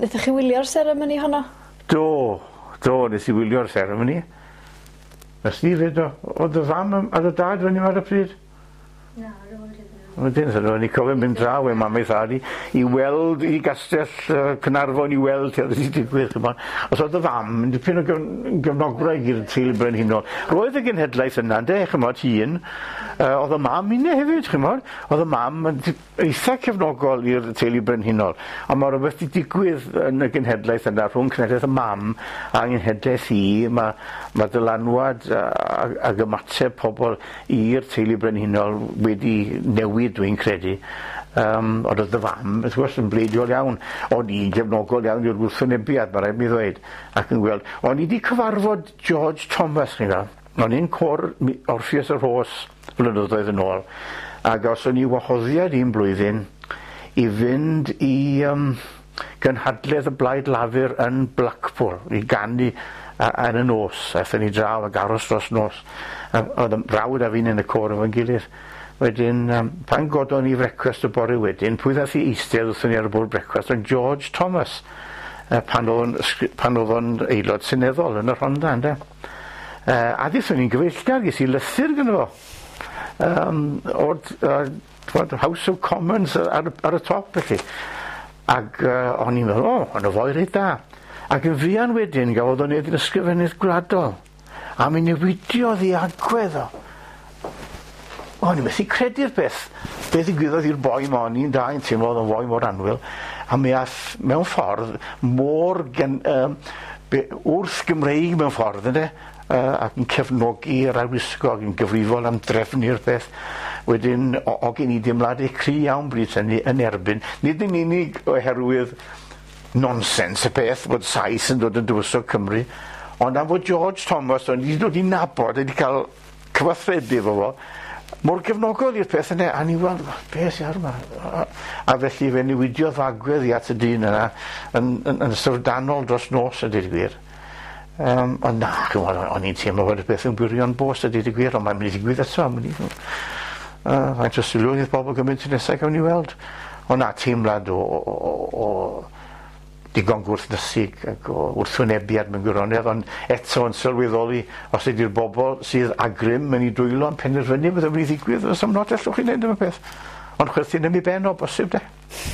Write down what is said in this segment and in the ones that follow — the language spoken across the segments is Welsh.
Ydych chi wylio'r seremoni honno? Do, nes i wylio'r seremoni. Nes ni fyd oedd y fam ar y dad fyny ar y pryd? Na, roedd yn Wedyn, ni cofio mynd draw e mam ei thad i weld, i gastell Cynarfon i weld lle oedd wedi digwydd, chymod. Os oedd y fam, yn dipyn o gefnograu i'r teulu brenhinol. Roedd y genhedlaeth yna, chymod, hun. Oedd y mam unne hefyd, chymod. Oedd y mam yn eitha cefnogol i'r teulu brenhinol. A mae rhywbeth wedi digwydd yn y genhedlaeth yna rhwng cenhedlaeth y mam a genhedlaeth i. Mae dylanwad ag ymateb pobl i'r teulu brenhinol wedi newid, dwi'n credu. Ond oedd y fam, wrth gwrs, yn bleidiol iawn. O'n i'n gefnogol iawn i'r gwrthwynebiad, mae rhaid mi ddweud, ac yn gweld. O'n i wedi cyfarfod George Thomas, chi'n gael. O'n i'n cor Orpheus yr Hos blynyddoedd yn ôl. Ac os o'n i wahoddiad un blwyddyn i fynd i gynhadledd y Blaid Lafur yn Blackpool, i ganu yn y nos. Aethon ni draw ag aros dros nos. Oedd rawd a fi'n yn y cor efo'n gilydd. Wedyn, pan godon ni frecwast y bore wedyn, pwy ddaeth i eistedd wrthyn ni ar y bwrdd brecwast, yn George Thomas, pan oedd o'n aelod seneddol yn y Rhondda, ynddo. A ddeithon ni'n gyfeillgar, ges i lythyr gyda fo. O'r House of Commons ar y top, felly. Ac o'n i'n meddwl, o'n o foi reit da. Ac yn fian wedyn, gafodd o'n edrych yn ysgrifennydd gwladol. A mi newidiodd i agwedd o. O'n i'n methu credu'r beth. Beth ddigwyddodd i'r boi ma, o'n i'n da yn teimlo oedd yn fwy mor anwyl. A mi ath mewn ffordd mor wrth Gymreig mewn ffordd, ynddo? Ac yn cefnogi'r arwisgo, ac yn gyfrifol am drefnu'r beth. Wedyn, o gen i deimladau cry iawn bryd hynny yn erbyn. Nid yn unig oherwydd nonsens y peth, bod Sais yn dod yn dywysog Cymru, ond am fod George Thomas, o'n i wedi dod i nabod, wedi cael cyfathrebu efo fo, mor gefnogol i'r peth yna, a ni weld, beth sy'n arma. A felly fe newidiodd fagwedd i at y dyn yna yn syfrdanol dros nos a dweud y gwir. Ond na, o'n i'n teimlo bod y beth yn gwirion bos a dweud y gwir, ond mae'n mynd i ddigwydd eto. Faint o sylw i'r bobl gymaint yn nesaf gawn ni weld. Ond na, teimlad o digon gwrthnysig ac o wrthwynebiad mewn gwirionedd, ond eto yn sylweddoli os ydy'r bobl sydd agrym yn ei dwylo yn penderfynu beth yn mynd i ddigwydd, os am not allwch chi'n neud am y peth. Ond chwerthin am ei ben o bosib, de.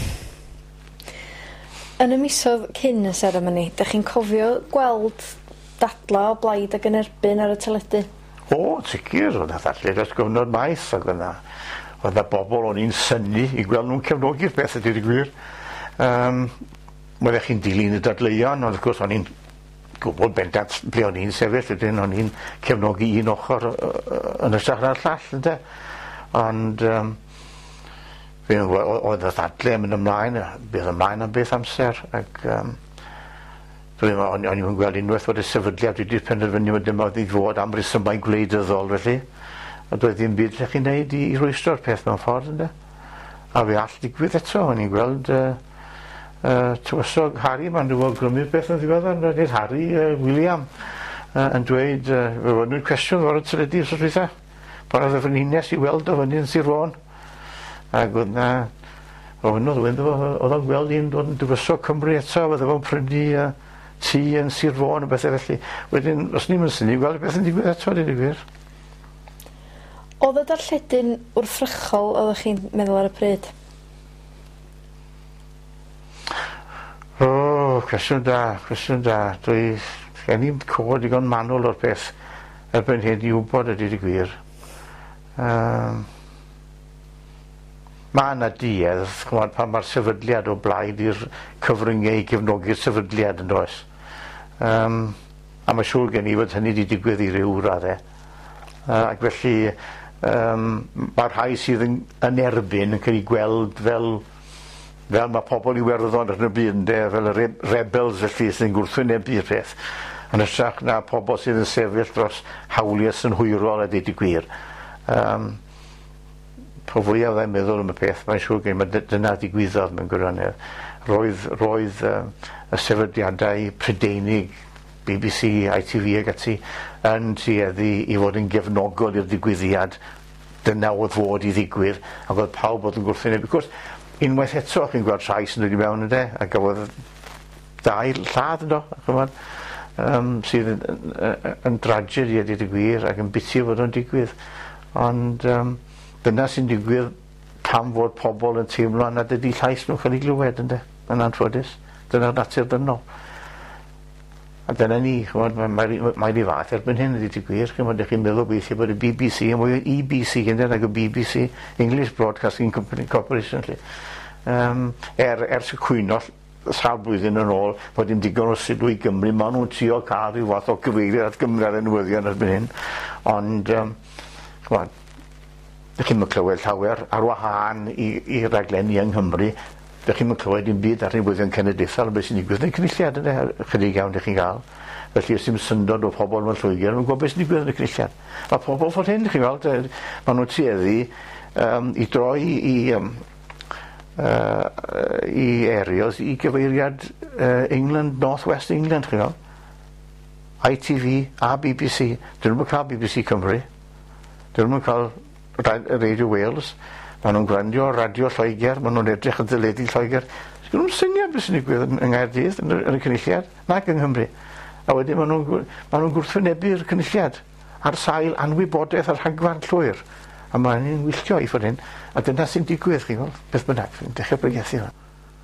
Yn y misoedd cyn y seremoni, ydych chi'n cofio gweld dadla o blaid ac yn erbyn ar y teledu? O, sicr, oedd na ddadlau dros gyfnod maith, ac oedd na bobl o'n i'n synnu i gweld nhw'n cefnogi'r beth ydy'r gwir. Mae'n chi'n dilyn y dadleuon, ond wrth gwrs o'n i'n gwybod bendant ble o'n i'n sefyll, ydyn o'n i'n cefnogi un ochr yn y llall na'r llall, ynddo. Ond oedd y ddadlau yn mynd ymlaen, bydd ymlaen am beth amser, ac o'n i'n gweld unwaith fod y sefydliad wedi penderfynu wedi mod i fod am resymau gwleidyddol, felly. A doedd ddim byd lle chi'n neud i rwystro'r peth mewn ffordd, ynddo. A fe all digwydd eto, o'n i'n gweld tywysog Harry, mae'n dweud grymu'r beth yn ddiweddar, nid Harry, William, yn dweud, fe fod nhw'n cwestiwn o'r teledu os oes pan oedd y frenhines i weld o fyny yn Sir Fôn. Ac oedd na, oedd o'n gweld un dod yn dywysog Cymru eto, oedd o'n prynu tŷ yn Sir Fôn o bethau felly. Wedyn, os ni'n mynd syni, gweld y beth yn digwydd eto, dweud y gwir. Oedd y darlledyn wrthrychol oeddech chi'n meddwl ar y pryd? Cwestiwn da. Gen i'n cod digon manwl o'r peth erbyn hyn i wybod ydy gwir. Mae yna duedd, pan mae'r sefydliad o blaid i'r cyfryngau i gefnogi'r sefydliad yn does. A mae siŵr gen i fod hynny wedi digwydd i ryw raddau. Ac felly mae'r rhai sydd yn erbyn yn cael ei gweld fel mae pobl i werddon yn y byd, fel y rebels felly sy'n gwrthwynebu'r peth. Yn ytrach na pobl sydd yn sefyll dros hawliau synhwyrol a dweud y gwir. Po fwyaf ddau'n meddwl am y peth, mae'n siŵr gen i dyna ddigwyddodd mewn gwirionedd. Roedd y sefydliadau Prydeinig, BBC, ITV ac ati, yn tueddu i fod yn gefnogol i'r digwyddiad. Dyna oedd fod i ddigwydd, ac oedd pawb oedd yn gwrthwynebu. Unwaith eto chi'n gweld trais yn dod i mewn ynddo, a gafodd dau lladd yno, chymod, sydd yn dragedy a dweud y gwir ac yn biti fod o'n digwydd. Ond dyna sy'n digwydd pam fod pobl yn teimlo nad ydy llais nhw'n cael ei glywed yn anffodus. Dyna'r natur dynol. A dyna ni, chymod, mae'n ei fath erbyn hyn ydy digwydd, chymod, ydych chi'n meddwl weithio bod y BBC yn mwy o EBC gyda nag o BBC, English Broadcasting Corporation, lle. Ers y cwyno sawl blwyddyn yn ôl, bod dim digon o sylw i Gymru, maen nhw'n trio cael rhyw fath o gyfeirio at Gymru ar y newyddion erbyn hyn. Ond, chymod, ydych chi'n clywed llawer ar wahân i raglenni yng Nghymru, ydych chi'n clywed dim byd ar newyddion cenedlaethol beth sy'n digwydd yn y cynulliad yna, chydig iawn ydych chi'n gael. Felly ys dim syndod o pobl mewn Lloegr, mae'n gwybod beth sy'n digwydd yn y cynulliad. Mae pobl ffordd hyn, ydych chi'n gweld, maen nhw'n tueddu i droi i areas i gyfeiriad England, North West England, chi'n gweld. ITV a BBC. Dyn nhw'n cael BBC Cymru. Dyn nhw'n cael Radio Wales. Maen nhw'n gwrandio radio Lloegr, maen nhw'n edrych yn dyledu Lloegr. Dyn nhw'n syniad beth sy'n digwydd yng Nghaerdydd, yn y cynulliad, nac yng Nghymru. A wedyn maen nhw'n gwrthwynebu'r cynulliad ar sail anwybodaeth ar rhagfarn llwyr. A maen nhw'n wylltio i ffordd hyn. A dyna sy'n digwydd, chi'n gweld, beth bynnag, fi'n dechrau bregethu hwn.